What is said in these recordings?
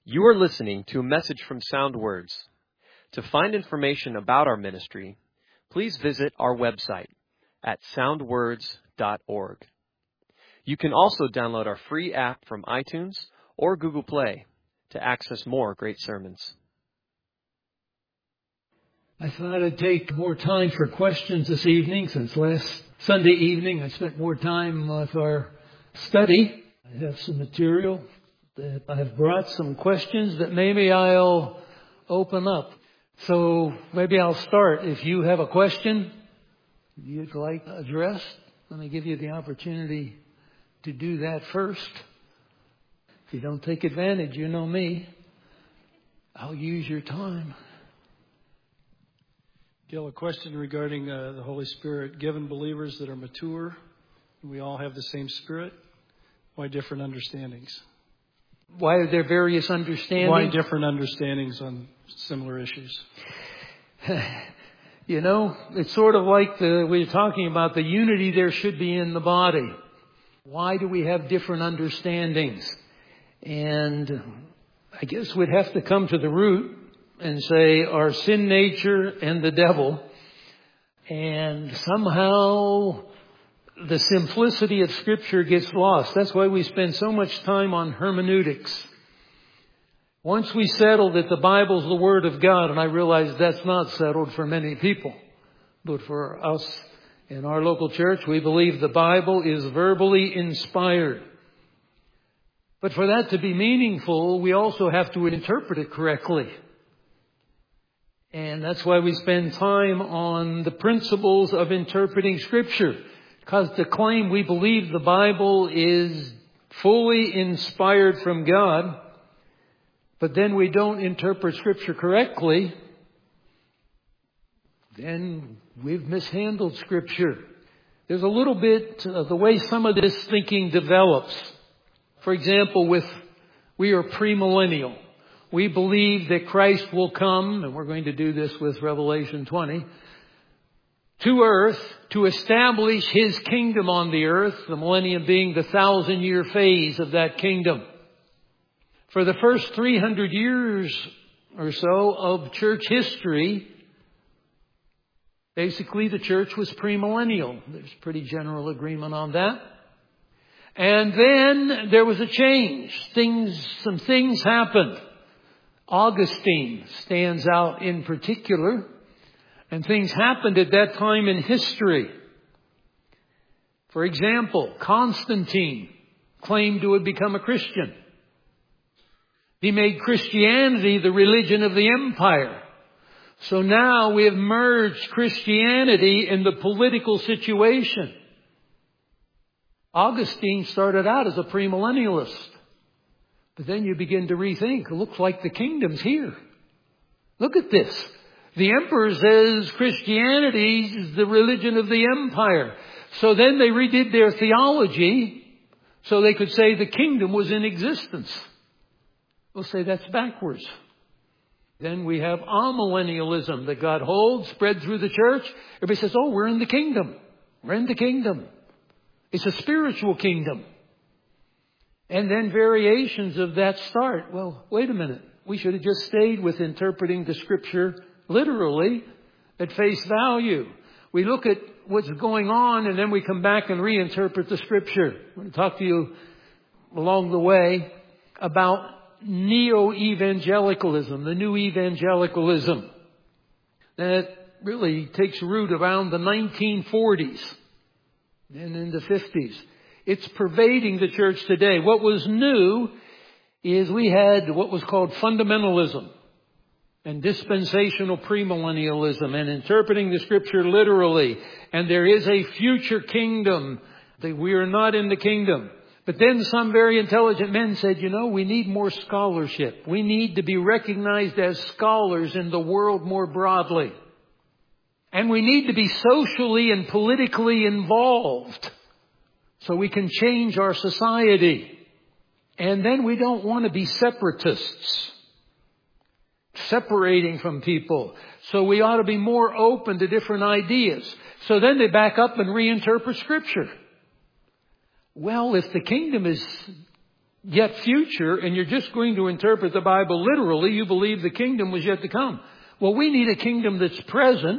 You are listening to a message from Sound Words. To find information about our ministry, please visit our website at soundwords.org. You can also download our free app from iTunes or Google Play to access more great sermons. I thought I'd take more time for questions this evening, since last Sunday evening I spent more time with our study. I have some material that I've brought, some questions that maybe I'll open up. So maybe I'll start. If you have a question you'd like addressed, let me give you the opportunity to do that first. If you don't take advantage, you know me, I'll use your time. Gil, a question regarding the Holy Spirit. Given believers that are mature, we all have the same Spirit, why different understandings? Why are there various understandings? Why different understandings on similar issues? You know, it's sort of like we're talking about the unity there should be in the body. Why do we have different understandings? And I guess we'd have to come to the root and say our sin nature and the devil. And somehow the simplicity of Scripture gets lost. That's why we spend so much time on hermeneutics. Once we settle that the Bible's the Word of God, and I realize that's not settled for many people, but for us in our local church, we believe the Bible is verbally inspired. But for that to be meaningful, we also have to interpret it correctly. And that's why we spend time on the principles of interpreting Scripture. Because to claim we believe the Bible is fully inspired from God, but then we don't interpret Scripture correctly, then we've mishandled Scripture. There's a little bit of the way some of this thinking develops. For example, we are premillennial. We believe that Christ will come, and we're going to do this with Revelation 20, to earth to establish His kingdom on the earth, the millennium being the 1,000-year phase of that kingdom. For the first 300 years or so of church history, basically the church was premillennial. There's pretty general agreement on that. And then there was a change. Some things happened. Augustine stands out in particular. And things happened at that time in history. For example, Constantine claimed to have become a Christian. He made Christianity the religion of the empire. So now we have merged Christianity in the political situation. Augustine started out as a premillennialist. But then you begin to rethink, it looks like the kingdom's here. Look at this. The emperor says Christianity is the religion of the empire. So then they redid their theology so they could say the kingdom was in existence. We'll say that's backwards. Then we have amillennialism that God holds, spread through the church. Everybody says, oh, we're in the kingdom. We're in the kingdom. It's a spiritual kingdom. And then variations of that start. Well, wait a minute. We should have just stayed with interpreting the Scripture literally at face value. We look at what's going on and then we come back and reinterpret the Scripture. I'm going to talk to you along the way about neo-evangelicalism, the new evangelicalism that really takes root around the 1940s and in the 50s. It's pervading the church today. What was new is we had what was called fundamentalism and dispensational premillennialism and interpreting the Scripture literally. And there is a future kingdom. That we are not in the kingdom. But then some very intelligent men said, we need more scholarship. We need to be recognized as scholars in the world more broadly. And we need to be socially and politically involved so we can change our society. And then we don't want to be separatists, separating from people. So we ought to be more open to different ideas. So then they back up and reinterpret Scripture. Well, if the kingdom is yet future, and you're just going to interpret the Bible literally, you believe the kingdom was yet to come. Well, we need a kingdom that's present.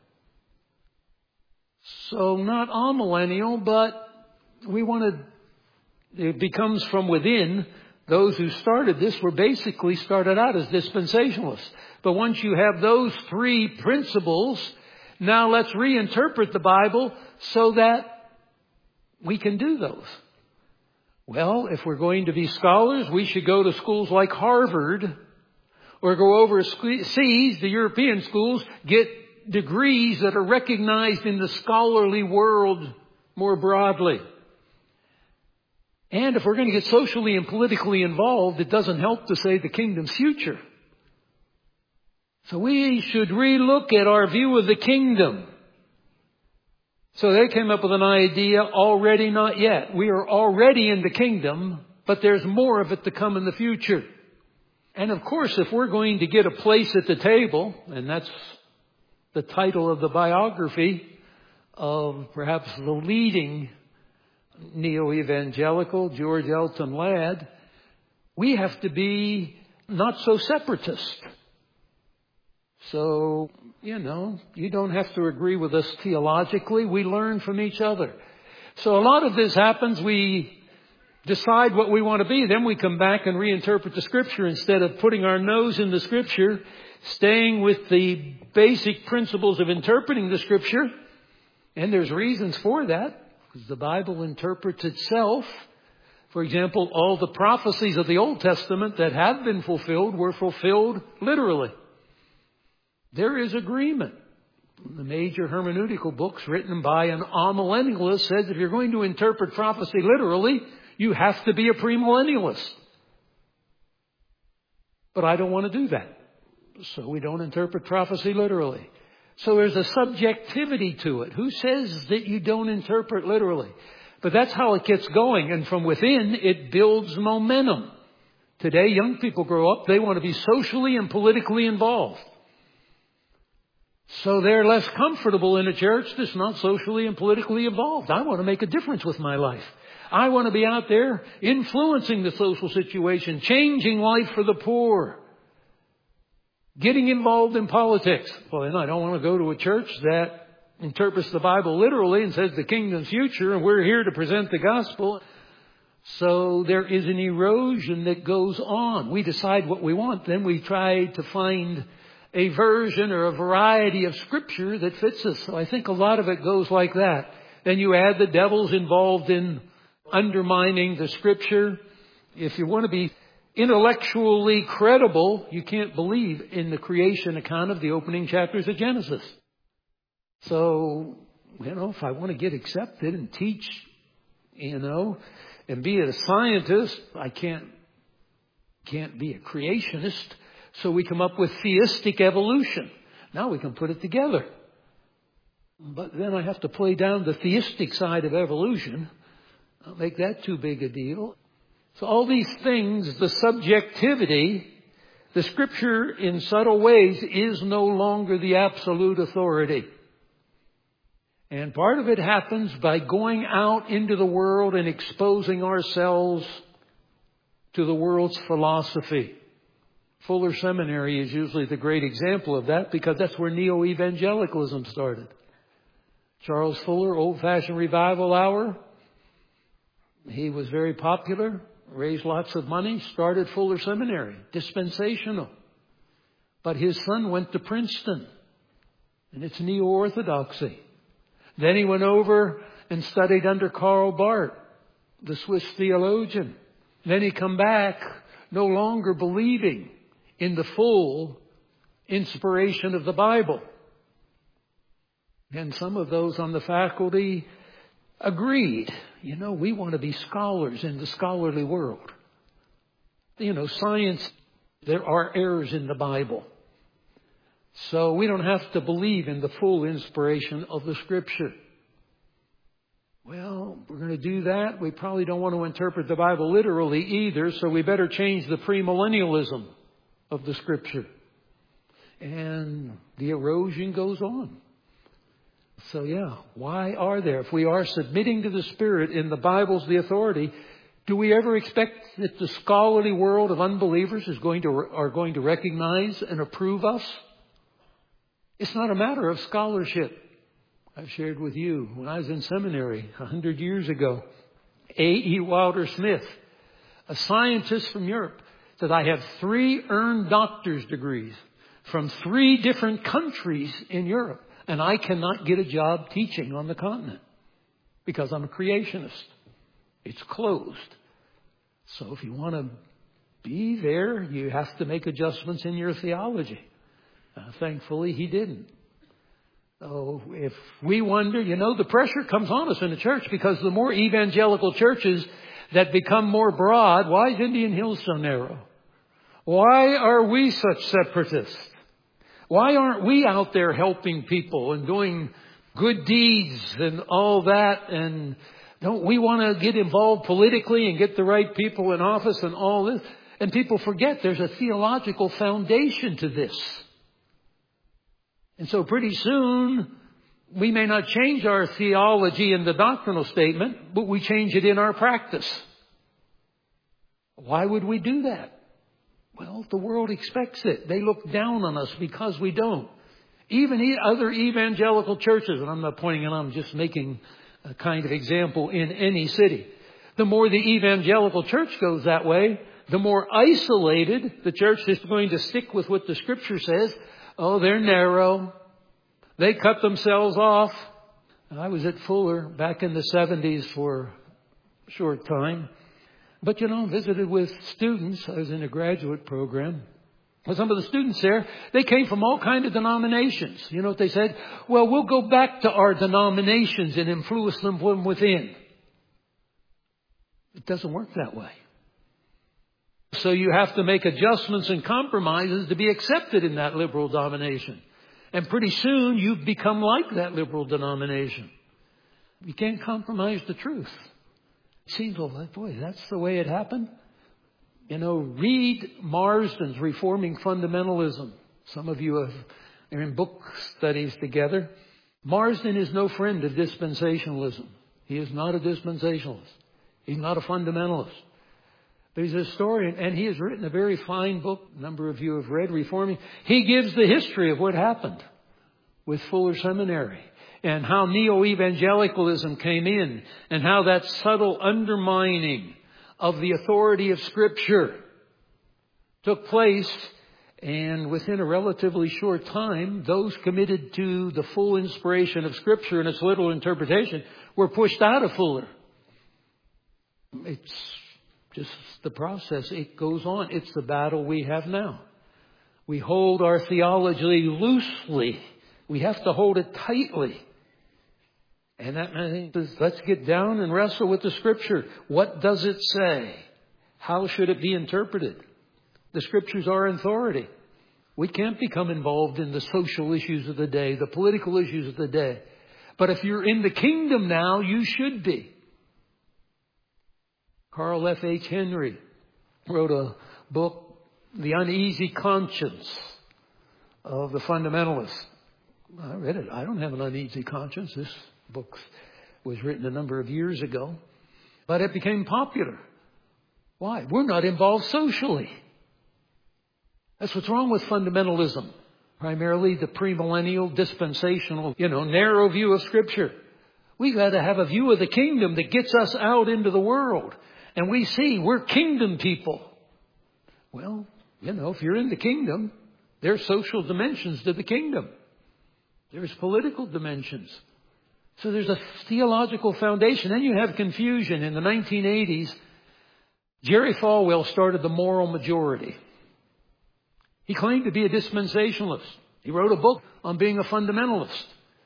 So not amillennial, but we want to, it becomes from within. Those who started this were basically started out as dispensationalists. But once you have those three principles, now let's reinterpret the Bible so that we can do those. Well, if we're going to be scholars, we should go to schools like Harvard or go overseas to European schools, get degrees that are recognized in the scholarly world more broadly. And if we're going to get socially and politically involved, it doesn't help to say the kingdom's future. So we should relook at our view of the kingdom. So they came up with an idea, already not yet. We are already in the kingdom, but there's more of it to come in the future. And of course, if we're going to get a place at the table, and that's the title of the biography of perhaps the leading neo-evangelical, George Elton Ladd, we have to be not so separatist. So, you don't have to agree with us theologically. We learn from each other. So a lot of this happens. We decide what we want to be. Then we come back and reinterpret the Scripture instead of putting our nose in the Scripture, staying with the basic principles of interpreting the Scripture. And there's reasons for that, because the Bible interprets itself. For example, all the prophecies of the Old Testament that have been fulfilled were fulfilled literally. There is agreement. The major hermeneutical books written by an amillennialist says if you're going to interpret prophecy literally, you have to be a premillennialist. But I don't want to do that. So we don't interpret prophecy literally. So there's a subjectivity to it. Who says that you don't interpret literally? But that's how it gets going. And from within, it builds momentum. Today, young people grow up, they want to be socially and politically involved. So they're less comfortable in a church that's not socially and politically involved. I want to make a difference with my life. I want to be out there influencing the social situation, changing life for the poor, getting involved in politics. Well, then I don't want to go to a church that interprets the Bible literally and says the kingdom's future and we're here to present the gospel. So there is an erosion that goes on. We decide what we want, then we try to find a version or a variety of Scripture that fits us. So I think a lot of it goes like that. Then you add the devil's involved in undermining the Scripture. If you want to be intellectually credible, you can't believe in the creation account of the opening chapters of Genesis. So, if I want to get accepted and teach, and be a scientist, I can't be a creationist. So we come up with theistic evolution. Now we can put it together. But then I have to play down the theistic side of evolution. I'll make that too big a deal. So all these things, the subjectivity, the Scripture in subtle ways is no longer the absolute authority. And part of it happens by going out into the world and exposing ourselves to the world's philosophy. Fuller Seminary is usually the great example of that because that's where neo-evangelicalism started. Charles Fuller, Old-Fashioned Revival Hour. He was very popular, raised lots of money, started Fuller Seminary, dispensational. But his son went to Princeton, and it's neo-orthodoxy. Then he went over and studied under Karl Barth, the Swiss theologian. Then he come back, no longer believing in the full inspiration of the Bible. And some of those on the faculty agreed. We want to be scholars in the scholarly world. Science, there are errors in the Bible. So we don't have to believe in the full inspiration of the Scripture. Well, we're going to do that. We probably don't want to interpret the Bible literally either, so we better change the premillennialism of the Scripture. And the erosion goes on. So why are there? If we are submitting to the Spirit and the Bible's the authority, Do we ever expect that the scholarly world of unbelievers are going to recognize and approve us? It's not a matter of scholarship. I've shared with you when I was in seminary 100 years ago, A.E. Wilder Smith, a scientist from Europe, said, I have 3 earned doctor's degrees from 3 different countries in Europe, and I cannot get a job teaching on the continent because I'm a creationist. It's closed. So if you want to be there, you have to make adjustments in your theology. Thankfully, he didn't. So if we wonder, the pressure comes on us in the church because the more evangelical churches that become more broad, why is Indian Hills so narrow? Why are we such separatists? Why aren't we out there helping people and doing good deeds and all that? And don't we want to get involved politically and get the right people in office and all this? And people forget there's a theological foundation to this. And so pretty soon, we may not change our theology in the doctrinal statement, but we change it in our practice. Why would we do that? Well, the world expects it. They look down on us because we don't. Even other evangelical churches, and I'm not pointing it out, I'm just making a kind of example in any city. The more the evangelical church goes that way, the more isolated the church is going to stick with what the Scripture says. Oh, they're narrow. They cut themselves off. I was at Fuller back in the 70s for a short time. But, visited with students. I was in a graduate program. Well, some of the students there, they came from all kinds of denominations. You know what they said? Well, we'll go back to our denominations and influence them from within. It doesn't work that way. So you have to make adjustments and compromises to be accepted in that liberal denomination. And pretty soon you become like that liberal denomination. You can't compromise the truth. It seems like, boy, that's the way it happened. Read Marsden's Reforming Fundamentalism. Some of you are in book studies together. Marsden is no friend of dispensationalism. He is not a dispensationalist. He's not a fundamentalist. But he's a historian, and he has written a very fine book. A number of you have read Reforming. He gives the history of what happened with Fuller Seminary and how neo-evangelicalism came in and how that subtle undermining of the authority of Scripture took place. And within a relatively short time, those committed to the full inspiration of Scripture and its literal interpretation were pushed out of Fuller. It's just the process. It goes on. It's the battle we have now. We hold our theology loosely. We have to hold it tightly. And that means let's get down and wrestle with the Scripture. What does it say? How should it be interpreted? The Scriptures are authority. We can't become involved in the social issues of the day, the political issues of the day. But if you're in the kingdom now, you should be. Carl F. H. Henry wrote a book, The Uneasy Conscience of the Fundamentalists. I read it. I don't have an uneasy conscience. This book was written a number of years ago. But it became popular. Why? We're not involved socially. That's what's wrong with fundamentalism. Primarily the premillennial, dispensational, narrow view of Scripture. We've got to have a view of the kingdom that gets us out into the world. And we see we're kingdom people. Well, if you're in the kingdom, there's social dimensions to the kingdom. There's political dimensions. So there's a theological foundation. Then you have confusion. In the 1980s, Jerry Falwell started the Moral Majority. He claimed to be a dispensationalist. He wrote a book on being a fundamentalist.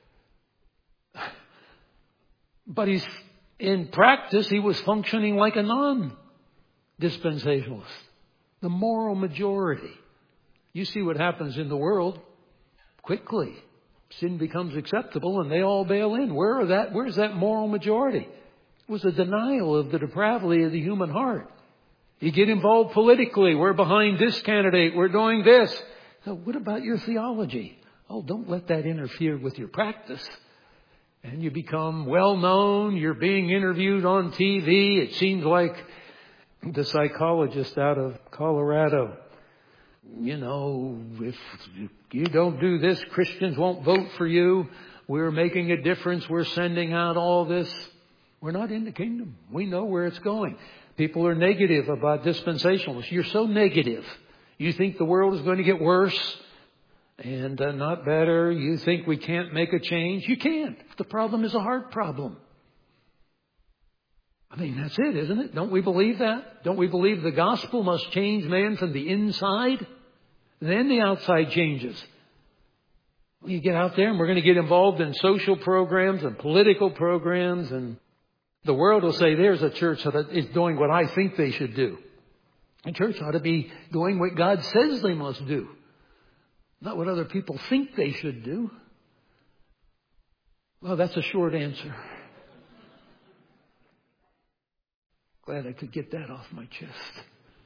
But in practice, he was functioning like a non-dispensationalist. The moral majority. You see what happens in the world quickly. Sin becomes acceptable and they all bail in. Where's that moral majority? It was a denial of the depravity of the human heart. You get involved politically. We're behind this candidate. We're doing this. So what about your theology? Oh, don't let that interfere with your practice. And you become well known. You're being interviewed on TV. It seems like the psychologist out of Colorado. You know, if you don't do this, Christians won't vote for you. We're making a difference. We're sending out all this. We're not in the kingdom. We know where it's going. People are negative about dispensationalists. You're so negative. You think the world is going to get worse and not better. You think we can't make a change. You can't. The problem is a heart problem. I mean, that's it, isn't it? Don't we believe that? Don't we believe the gospel must change man from the inside? Then the outside changes. You get out there and we're going to get involved in social programs and political programs, and the world will say there's a church that is doing what I think they should do. A church ought to be doing what God says they must do, not what other people think they should do. Well, that's a short answer. Glad I could get that off my chest.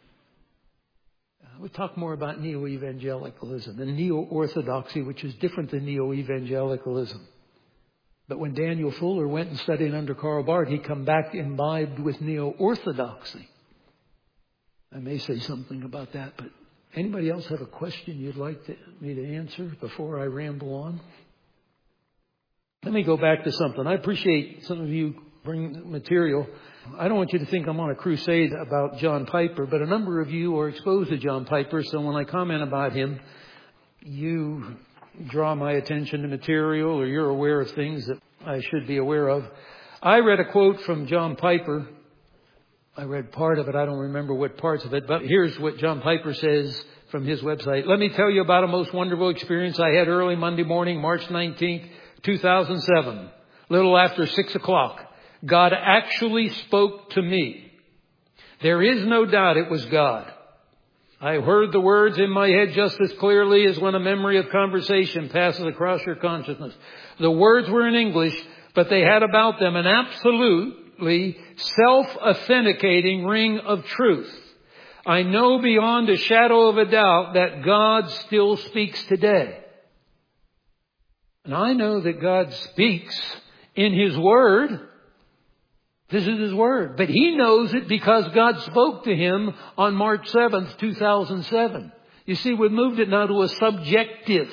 We'll talk more about neo-evangelicalism and neo-orthodoxy, which is different than neo-evangelicalism. But when Daniel Fuller went and studied under Karl Barth, he come back imbibed with neo-orthodoxy. I may say something about that, but anybody else have a question you'd like me to answer before I ramble on? Let me go back to something. I appreciate some of you bring material. I don't want you to think I'm on a crusade about John Piper, but a number of you are exposed to John Piper, so when I comment about him, you draw my attention to material or you're aware of things that I should be aware of. I read a quote from John Piper. I read part of it. I don't remember what parts of it, but here's what John Piper says from his website. Let me tell you about a most wonderful experience I had early Monday morning, March 19th, 2007, little after 6 o'clock. God actually spoke to me. There is no doubt it was God. I heard the words in my head just as clearly as when a memory of conversation passes across your consciousness. The words were in English, but they had about them an absolutely self-authenticating ring of truth. I know beyond a shadow of a doubt that God still speaks today. And I know that God speaks in His Word. This is His Word. But he knows it because God spoke to him on March 7th, 2007. You see, we've moved it now to a subjective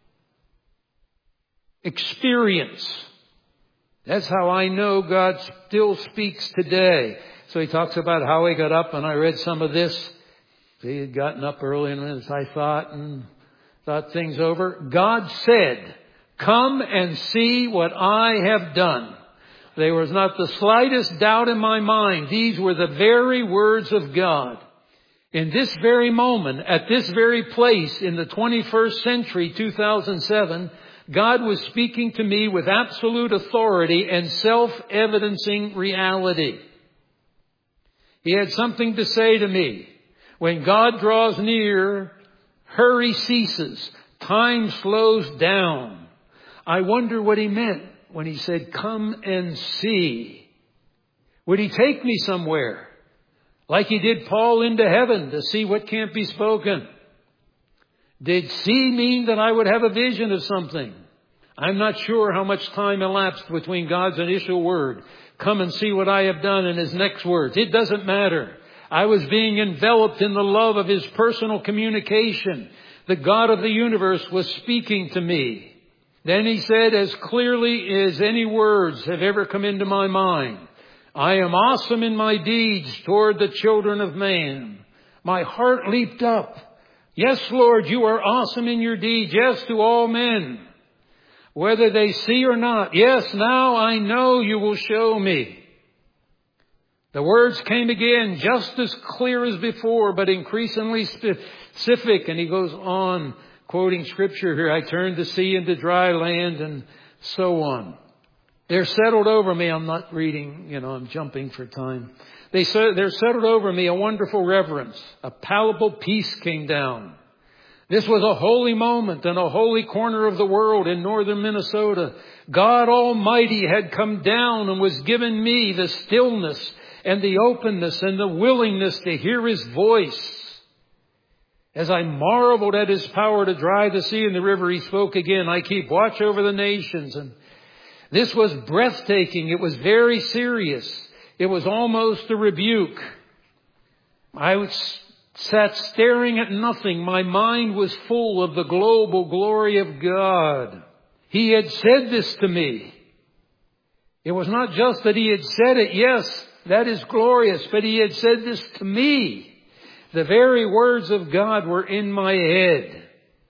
experience. That's how I know God still speaks today. So he talks about how he got up, and I read some of this. He had gotten up early, and as I thought things over. God said, "Come and see what I have done." There was not the slightest doubt in my mind. These were the very words of God. In this very moment, at this very place in the 21st century, 2007, God was speaking to me with absolute authority and self-evidencing reality. He had something to say to me. When God draws near, hurry ceases. Time slows down. I wonder what He meant when He said, "Come and see." Would He take me somewhere? Like He did Paul into heaven to see what can't be spoken? Did see mean that I would have a vision of something? I'm not sure how much time elapsed between God's initial word, "Come and see what I have done," and His next words. It doesn't matter. I was being enveloped in the love of His personal communication. The God of the universe was speaking to me. Then He said, as clearly as any words have ever come into my mind, "I am awesome in my deeds toward the children of man." My heart leaped up. Yes, Lord, you are awesome in your deeds. Yes, to all men, whether they see or not. Yes, now I know you will show me. The words came again, just as clear as before, but increasingly specific. And He goes on, quoting Scripture here, "I turned the sea into dry land," and so on. There settled over me, I'm not reading, I'm jumping for time. There settled over me a wonderful reverence. A palpable peace came down. This was a holy moment in a holy corner of the world in northern Minnesota. God Almighty had come down and was giving me the stillness and the openness and the willingness to hear His voice. As I marveled at His power to dry the sea and the river, He spoke again, "I keep watch over the nations." And this was breathtaking. It was very serious. It was almost a rebuke. sat staring at nothing. My mind was full of the global glory of God. He had said this to me. It was not just that He had said it. Yes, that is glorious. But He had said this to me. The very words of God were in my head.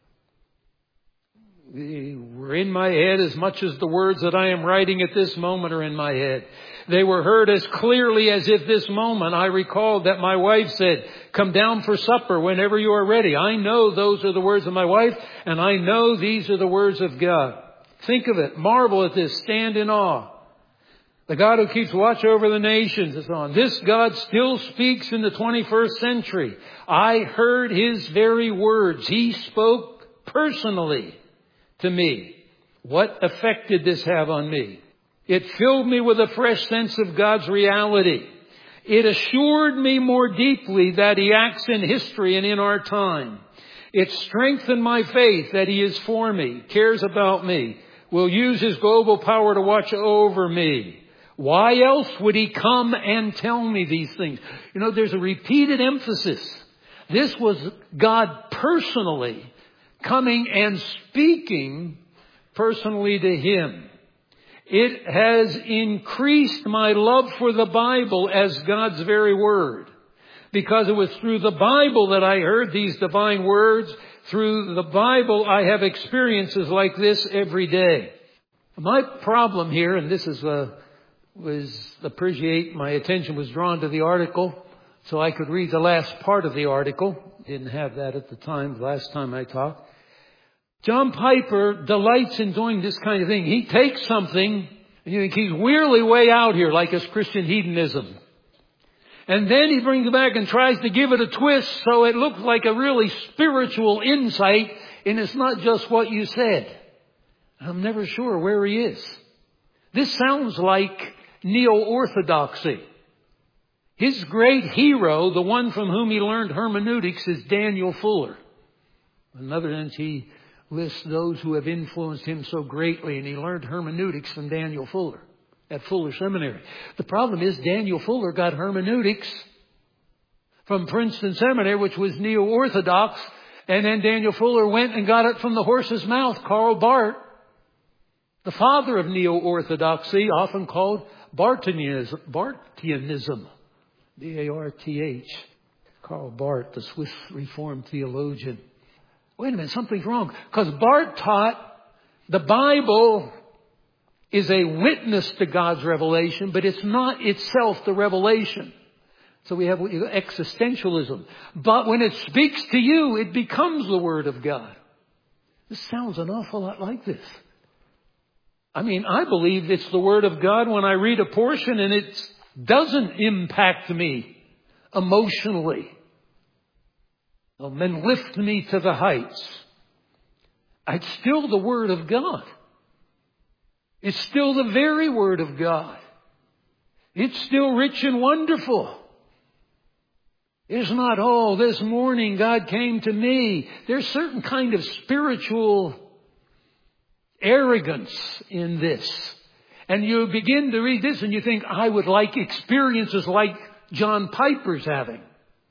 They were in my head as much as the words that I am writing at this moment are in my head. They were heard as clearly as if this moment I recalled that my wife said, "Come down for supper whenever you are ready." I know those are the words of my wife, and I know these are the words of God. Think of it. Marvel at this. Stand in awe. The God who keeps watch over the nations and so on. This God still speaks in the 21st century. I heard His very words. He spoke personally to me. What effect did this have on me? It filled me with a fresh sense of God's reality. It assured me more deeply that He acts in history and in our time. It strengthened my faith that He is for me, cares about me, will use His global power to watch over me. Why else would He come and tell me these things? You know, there's a repeated emphasis. This was God personally coming and speaking personally to him. It has increased my love for the Bible as God's very word. Because it was through the Bible that I heard these divine words. Through the Bible I have experiences like this every day. My problem here, and this is my attention was drawn to the article, so I could read the last part of the article. Didn't have that at the time, last time I talked. John Piper delights in doing this kind of thing. He takes something, and you think he's really way out here, like his Christian hedonism. And then he brings it back and tries to give it a twist so it looks like a really spiritual insight, and it's not just what you said. I'm never sure where he is. This sounds like neo-orthodoxy. His great hero, the one from whom he learned hermeneutics, is Daniel Fuller. In other words, he lists those who have influenced him so greatly, and he learned hermeneutics from Daniel Fuller at Fuller Seminary. The problem is Daniel Fuller got hermeneutics from Princeton Seminary, which was neo-orthodox, and then Daniel Fuller went and got it from the horse's mouth, Karl Barth, the father of neo-orthodoxy, often called Barthianism. B-A-R-T-H. Karl Barth, the Swiss Reformed theologian. Wait a minute, something's wrong. Because Barth taught the Bible is a witness to God's revelation, but it's not itself the revelation. So we have existentialism. But when it speaks to you, it becomes the Word of God. This sounds an awful lot like this. I mean, I believe it's the Word of God when I read a portion and it doesn't impact me emotionally. And then lift me to the heights. It's still the Word of God. It's still the very Word of God. It's still rich and wonderful. It's not, oh, this morning God came to me. There's certain kind of spiritual arrogance in this. And you begin to read this and you think, I would like experiences like John Piper's having.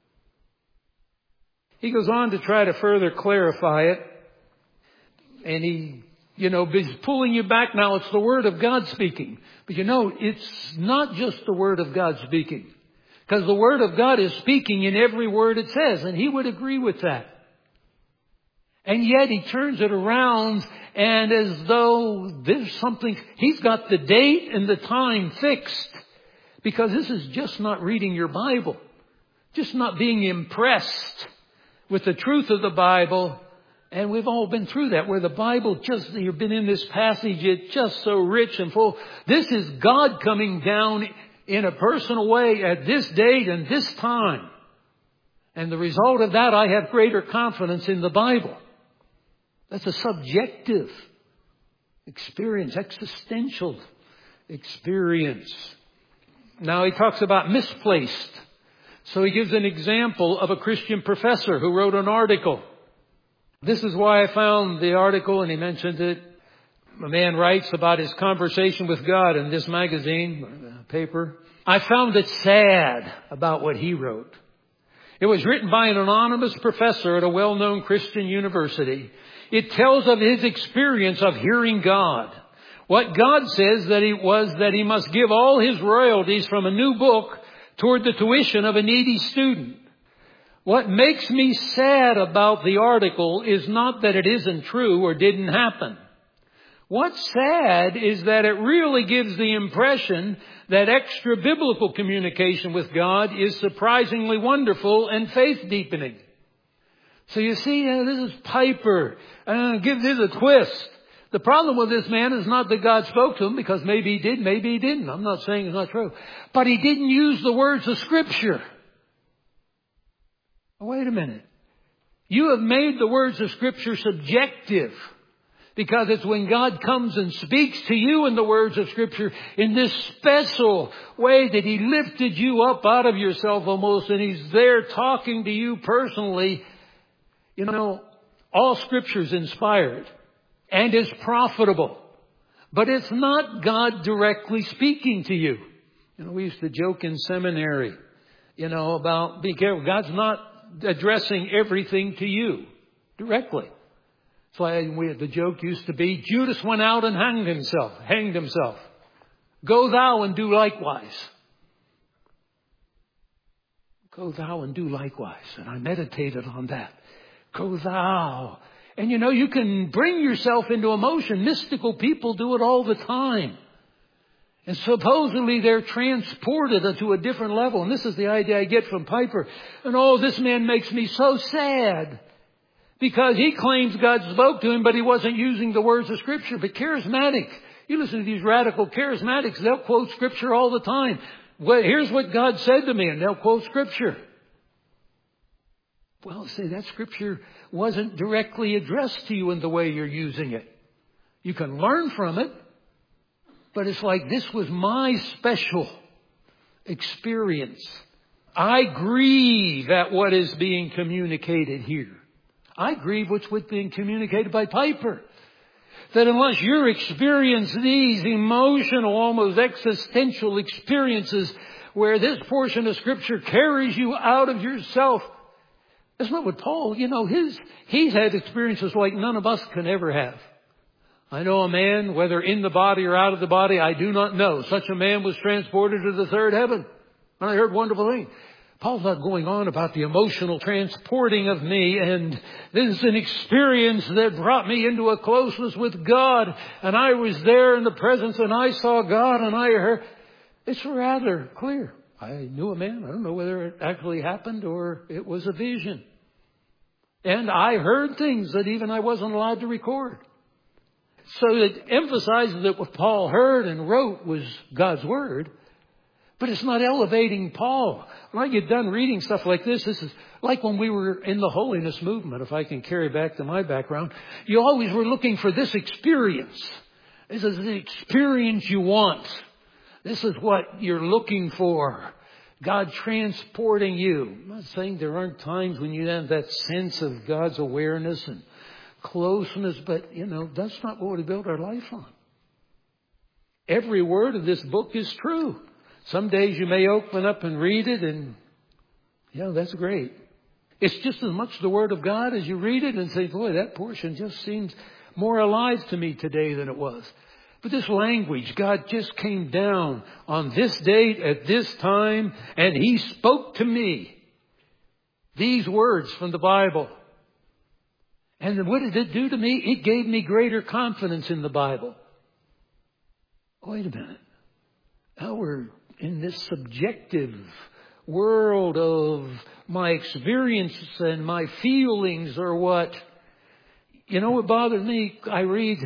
He goes on to try to further clarify it. And he, is pulling you back. Now it's the Word of God speaking. But it's not just the Word of God speaking. Because the Word of God is speaking in every word it says. And he would agree with that. And yet he turns it around and as though there's something, he's got the date and the time fixed. Because this is just not reading your Bible. Just not being impressed with the truth of the Bible. And we've all been through that where the Bible you've been in this passage, it's just so rich and full. This is God coming down in a personal way at this date and this time. And the result of that, I have greater confidence in the Bible. That's a subjective experience, existential experience. Now he talks about misplaced. So he gives an example of a Christian professor who wrote an article. This is why I found the article, and he mentioned it. A man writes about his conversation with God in this magazine, paper. I found it sad about what he wrote. It was written by an anonymous professor at a well-known Christian university. It tells of his experience of hearing God. What God says that he must give all his royalties from a new book toward the tuition of a needy student. What makes me sad about the article is not that it isn't true or didn't happen. What's sad is that it really gives the impression that extra-biblical communication with God is surprisingly wonderful and faith-deepening. So you see, this is Piper. Give this a twist. The problem with this man is not that God spoke to him, because maybe he did, maybe he didn't. I'm not saying it's not true. But he didn't use the words of Scripture. Wait a minute. You have made the words of Scripture subjective, because it's when God comes and speaks to you in the words of Scripture in this special way that He lifted you up out of yourself almost, and He's there talking to you personally. You know, all Scripture is inspired and is profitable, but it's not God directly speaking to you. You know, we used to joke in seminary, about be careful. God's not addressing everything to you directly. That's why the joke used to be, Judas went out and hanged himself. Go thou and do likewise. Go thou and do likewise. And I meditated on that. Go thou. And you can bring yourself into emotion. Mystical people do it all the time. And supposedly they're transported to a different level. And this is the idea I get from Piper. And this man makes me so sad, because he claims God spoke to him, but he wasn't using the words of Scripture. But charismatic, you listen to these radical charismatics, they'll quote Scripture all the time. Well, here's what God said to me, and they'll quote Scripture. Well, say that Scripture wasn't directly addressed to you in the way you're using it. You can learn from it, but it's like, this was my special experience. I grieve at what is being communicated here. I grieve what's being communicated by Piper. That unless you experience these emotional, almost existential experiences where this portion of Scripture carries you out of yourself. That's not what Paul, he's had experiences like none of us can ever have. I know a man, whether in the body or out of the body, I do not know. Such a man was transported to the third heaven. And I heard wonderful things. Paul's not going on about the emotional transporting of me, and this is an experience that brought me into a closeness with God, and I was there in the presence, and I saw God, and I heard. It's rather clear. I knew a man. I don't know whether it actually happened or it was a vision. And I heard things that even I wasn't allowed to record. So it emphasizes that what Paul heard and wrote was God's Word. But it's not elevating Paul. When I get done reading stuff like this is like when we were in the holiness movement, if I can carry back to my background. You always were looking for this experience. This is the experience you want. This is what you're looking for. God transporting you. I'm not saying there aren't times when you have that sense of God's awareness and closeness, but, that's not what we build our life on. Every word of this book is true. Some days you may open up and read it and, that's great. It's just as much the Word of God as you read it and say, boy, that portion just seems more alive to me today than it was. But this language, God just came down on this date at this time, and He spoke to me these words from the Bible. And what did it do to me? It gave me greater confidence in the Bible. Wait a minute. Now we're in this subjective world of my experiences and my feelings or what. What bothers me? I read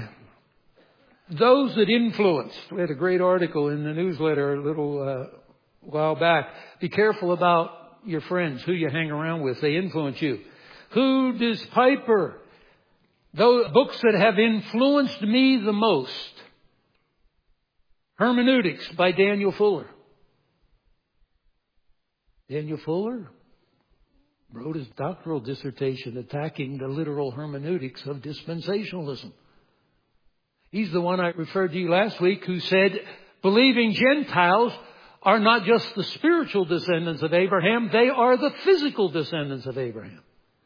those that influenced. We had a great article in the newsletter a little while back. Be careful about your friends, who you hang around with. They influence you. Who does Piper? Those books that have influenced me the most. Hermeneutics by Daniel Fuller. Daniel Fuller wrote his doctoral dissertation attacking the literal hermeneutics of dispensationalism. He's the one I referred to you last week who said believing Gentiles are not just the spiritual descendants of Abraham, they are the physical descendants of Abraham.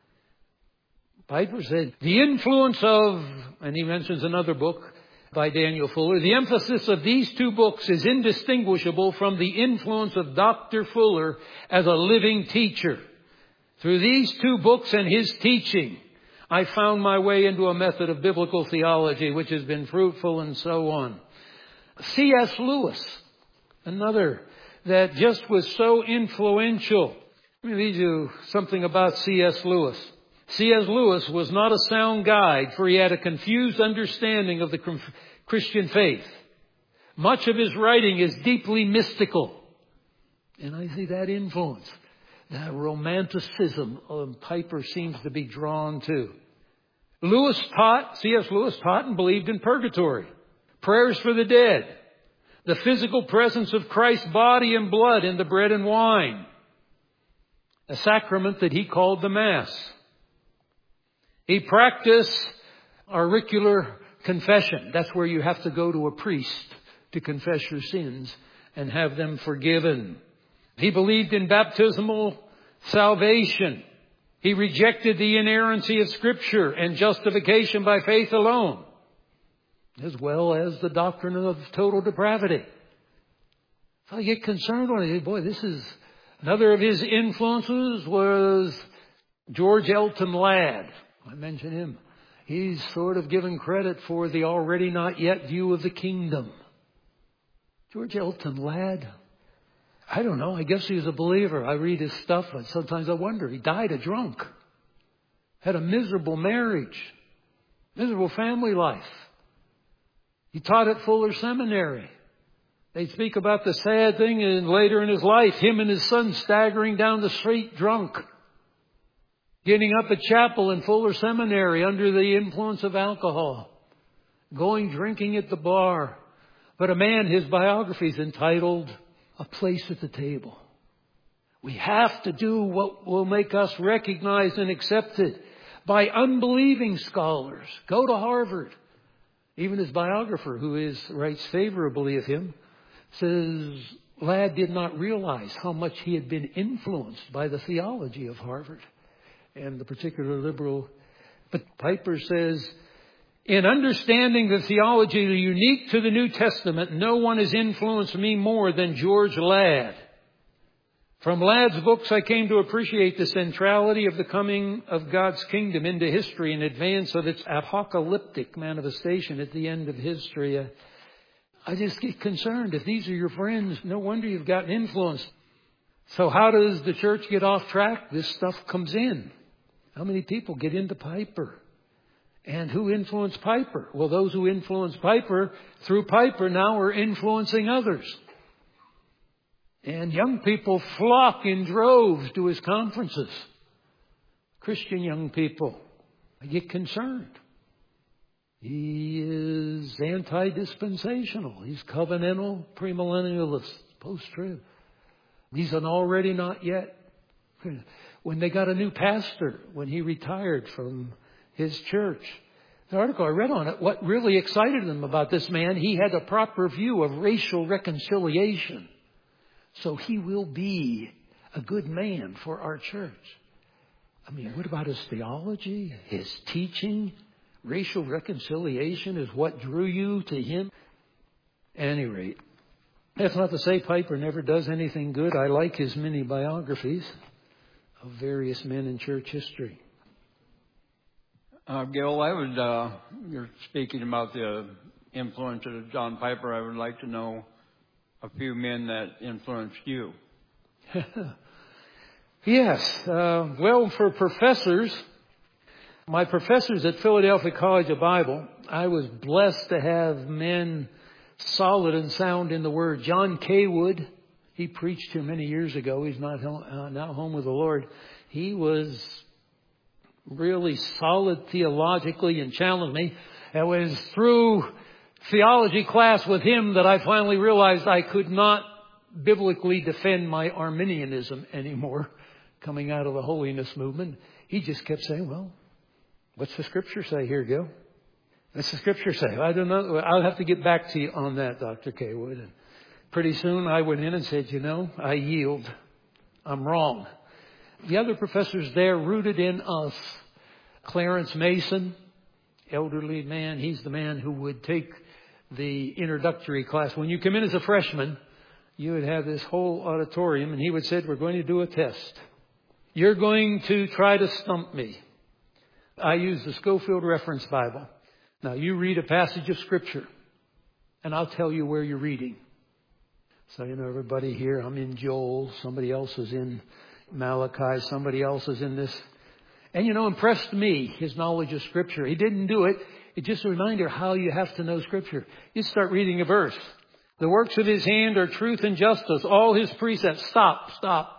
Piper said, the influence of, and he mentions another book by Daniel Fuller, the emphasis of these two books is indistinguishable from the influence of Dr. Fuller as a living teacher. Through these two books and his teaching, I found my way into a method of biblical theology which has been fruitful, and so on. C.S. Lewis, another that just was so influential. Let me read you something about C.S. Lewis. C.S. Lewis was not a sound guide, for he had a confused understanding of the Christian faith. Much of his writing is deeply mystical. And I see that influence, that romanticism Piper seems to be drawn to. C.S. Lewis taught and believed in purgatory, prayers for the dead, the physical presence of Christ's body and blood in the bread and wine, a sacrament that he called the Mass. He practiced auricular confession. That's where you have to go to a priest to confess your sins and have them forgiven. He believed in baptismal salvation. He rejected the inerrancy of Scripture and justification by faith alone, as well as the doctrine of total depravity. So I get concerned when I say, boy, this is another of his influences was George Elton Ladd. I mentioned him. He's sort of given credit for the already not yet view of the kingdom. George Elton Ladd, I don't know. I guess he was a believer. I read his stuff, and sometimes I wonder. He died a drunk. Had a miserable marriage. Miserable family life. He taught at Fuller Seminary. They speak about the sad thing, and later in his life, him and his son staggering down the street drunk. Getting up at chapel in Fuller Seminary under the influence of alcohol. Going drinking at the bar. But a man, his biography is entitled, A Place at the Table. We have to do what will make us recognized and accepted by unbelieving scholars. Go to Harvard. Even his biographer, who writes favorably of him, says Ladd did not realize how much he had been influenced by the theology of Harvard and the particular liberal. But Piper says, in understanding the theology unique to the New Testament, no one has influenced me more than George Ladd. From Ladd's books, I came to appreciate the centrality of the coming of God's kingdom into history in advance of its apocalyptic manifestation at the end of history. I just get concerned. If these are your friends, no wonder you've gotten influenced. So how does the church get off track? This stuff comes in. How many people get into Piper? And who influenced Piper? Well, those who influenced Piper through Piper now are influencing others. And young people flock in droves to his conferences. Christian young people. I get concerned. He is anti-dispensational. He's covenantal, premillennialist, post-trib. He's an already not yet. When they got a new pastor, when he retired from his church, the article I read on it, what really excited them about this man, he had a proper view of racial reconciliation. So he will be a good man for our church. I mean, what about his theology, his teaching? Racial reconciliation is what drew you to him? At any rate, that's not to say Piper never does anything good. I like his many biographies of various men in church history. Gil, you're speaking about the influence of John Piper. I would like to know a few men that influenced you. Yes. Well, for professors, my professors at Philadelphia College of Bible, I was blessed to have men solid and sound in the Word. John Kaywood, he preached here many years ago. He's not now home with the Lord. He was really solid theologically and challenged me. It was through theology class with him that I finally realized I could not biblically defend my Arminianism anymore coming out of the holiness movement. He just kept saying, well, what's the Scripture say here, Gil? What's the Scripture say? I don't know. I'll have to get back to you on that, Dr. Kaywood. Pretty soon I went in and said, I yield. I'm wrong. The other professors there rooted in us. Clarence Mason, elderly man, he's the man who would take the introductory class. When you come in as a freshman, you would have this whole auditorium, and he would say, we're going to do a test. You're going to try to stump me. I use the Schofield Reference Bible. Now, you read a passage of Scripture, and I'll tell you where you're reading. So, everybody here, I'm in Joel, somebody else is in Malachi, somebody else is in this. And, impressed me, his knowledge of Scripture. He didn't do it. It's just a reminder how you have to know Scripture. You start reading a verse. The works of his hand are truth and justice. All his precepts. Stop.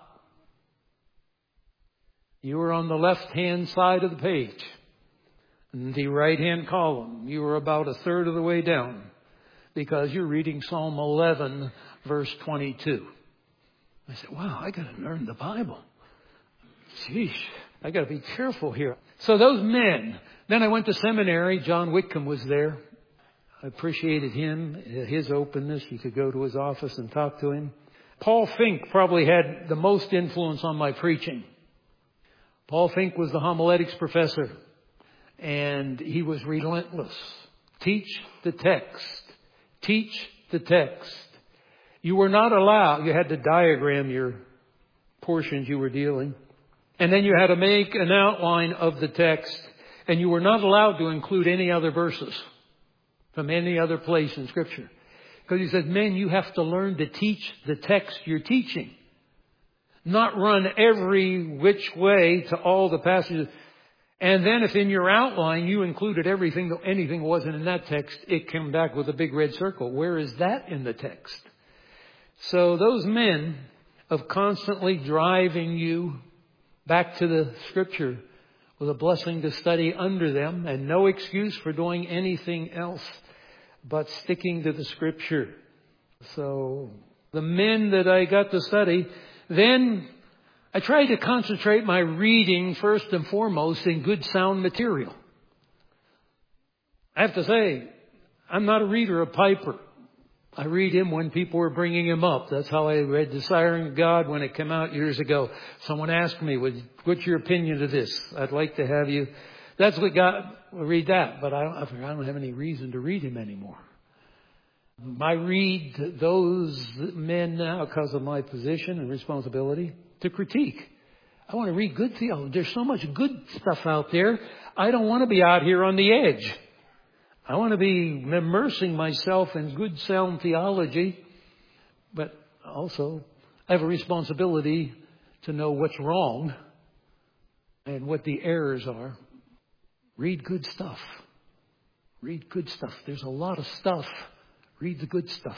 You were on the left-hand side of the page. In the right-hand column, you were about a third of the way down. Because you're reading Psalm 11, verse 22. I said, wow, I got to learn the Bible. Sheesh, I got to be careful here. So those men. Then I went to seminary. John Whitcomb was there. I appreciated him, his openness. You could go to his office and talk to him. Paul Fink probably had the most influence on my preaching. Paul Fink was the homiletics professor, and he was relentless. Teach the text. Teach the text. You were not allowed, you had to diagram your portions you were dealing. And then you had to make an outline of the text, and you were not allowed to include any other verses from any other place in Scripture. Because he said, men, you have to learn to teach the text you're teaching. Not run every which way to all the passages. And then if in your outline you included anything wasn't in that text, it came back with a big red circle. Where is that in the text? So those men of constantly driving you back to the Scripture was a blessing to study under them, and no excuse for doing anything else but sticking to the Scripture. So the men that I got to study, then I tried to concentrate my reading first and foremost in good sound material. I have to say, I'm not a reader of Piper. I read him when people were bringing him up. That's how I read Desiring of God when it came out years ago. Someone asked me, what's your opinion of this? I'd like to have you. That's what read that, but I don't have any reason to read him anymore. I read those men now because of my position and responsibility to critique. I want to read good theology. There's so much good stuff out there. I don't want to be out here on the edge. I want to be immersing myself in good sound theology, but also I have a responsibility to know what's wrong and what the errors are. Read good stuff. Read good stuff. There's a lot of stuff. Read the good stuff.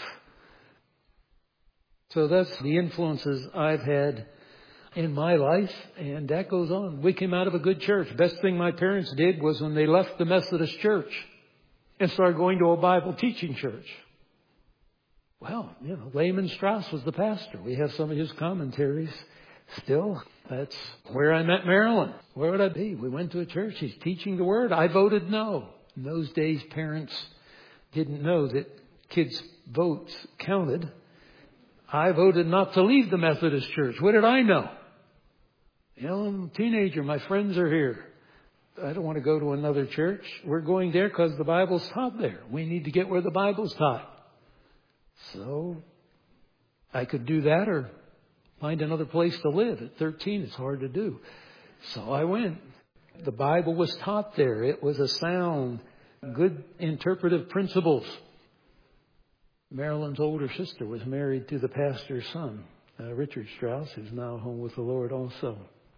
So that's the influences I've had in my life, and that goes on. We came out of a good church. Best thing my parents did was when they left the Methodist church and started going to a Bible teaching church. Well, Lehman Strauss was the pastor. We have some of his commentaries still. That's where I met Marilyn. Where would I be? We went to a church. He's teaching the Word. I voted no. In those days, parents didn't know that kids' votes counted. I voted not to leave the Methodist church. What did I know? I'm a teenager. My friends are here. I don't want to go to another church. We're going there because the Bible's taught there. We need to get where the Bible's taught. So I could do that or find another place to live. At 13, it's hard to do. So I went. The Bible was taught there. It was a sound, good interpretive principles. Marilyn's older sister was married to the pastor's son, Richard Strauss, who's now home with the Lord also.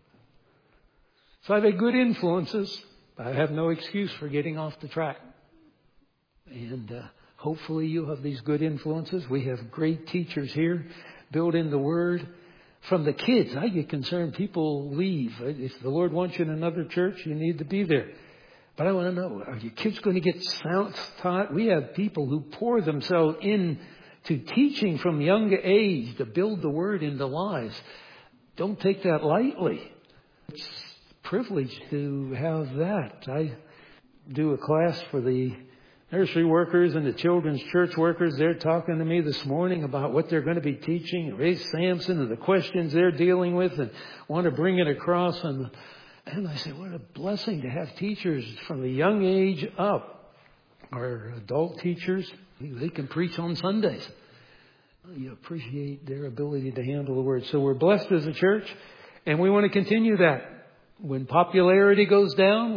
So I've had good influences. I have no excuse for getting off the track. And hopefully you have these good influences. We have great teachers here, build in the Word. From the kids, I get concerned people leave. If the Lord wants you in another church, you need to be there. But I want to know, are your kids going to get sound taught? We have people who pour themselves into teaching from young age to build the Word into lives. Don't take that lightly. It's a privilege to have that. I do a class for the nursery workers and the children's church workers, they're talking to me this morning about what they're going to be teaching, Ray Sampson, and the questions they're dealing with, and want to bring it across. And I say, what a blessing to have teachers from a young age up. Our adult teachers, they can preach on Sundays. You appreciate their ability to handle the Word. So we're blessed as a church, and we want to continue that. When popularity goes down,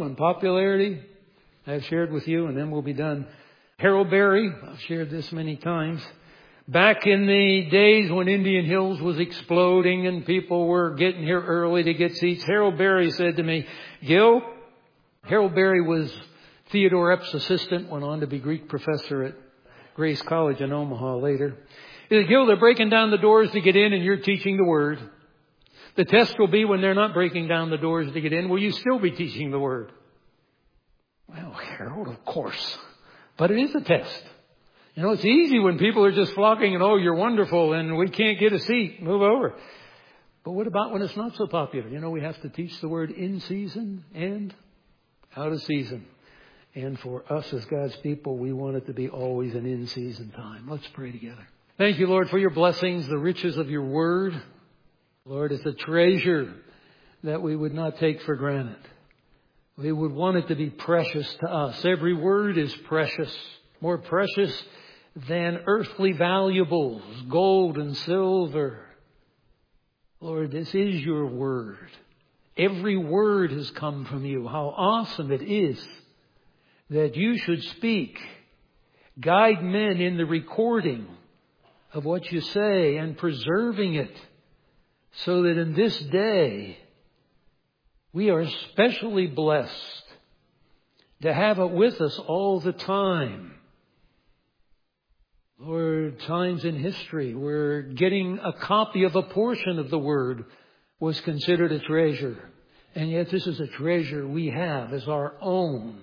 I've shared with you, and then we'll be done. Harold Berry, I've shared this many times. Back in the days when Indian Hills was exploding and people were getting here early to get seats, Harold Berry said to me, Gil, Harold Berry was Theodore Epp's assistant, went on to be Greek professor at Grace College in Omaha later. He said, Gil, they're breaking down the doors to get in and you're teaching the Word. The test will be when they're not breaking down the doors to get in, will you still be teaching the Word? Well, Harold, of course. But it is a test. You know, it's easy when people are just flocking and, oh, you're wonderful and we can't get a seat. Move over. But what about when it's not so popular? You know, we have to teach the Word in season and out of season. And for us as God's people, we want it to be always an in-season time. Let's pray together. Thank you, Lord, for your blessings, the riches of your Word. Lord, it's a treasure that we would not take for granted. We would want it to be precious to us. Every word is precious, more precious than earthly valuables, gold and silver. Lord, this is your Word. Every word has come from you. How awesome it is that you should speak, guide men in the recording of what you say and preserving it so that in this day we are especially blessed to have it with us all the time. Lord, times in history where getting a copy of a portion of the Word was considered a treasure. And yet this is a treasure we have as our own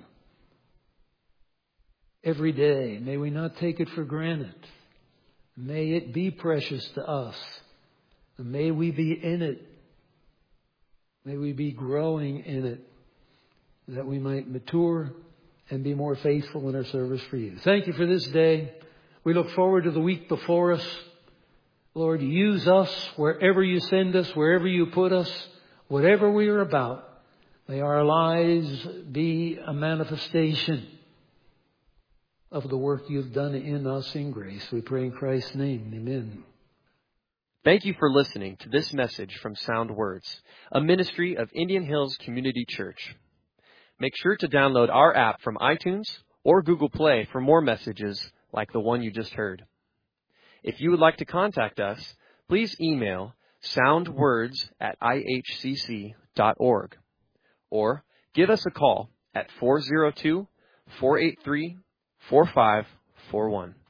every day. May we not take it for granted. May it be precious to us. And may we be in it. May we be growing in it, that we might mature and be more faithful in our service for you. Thank you for this day. We look forward to the week before us. Lord, use us wherever you send us, wherever you put us, whatever we are about. May our lives be a manifestation of the work you've done in us in grace. We pray in Christ's name. Amen. Thank you for listening to this message from Sound Words, a ministry of Indian Hills Community Church. Make sure to download our app from iTunes or Google Play for more messages like the one you just heard. If you would like to contact us, please email soundwords@ihcc.org or give us a call at 402-483-4541.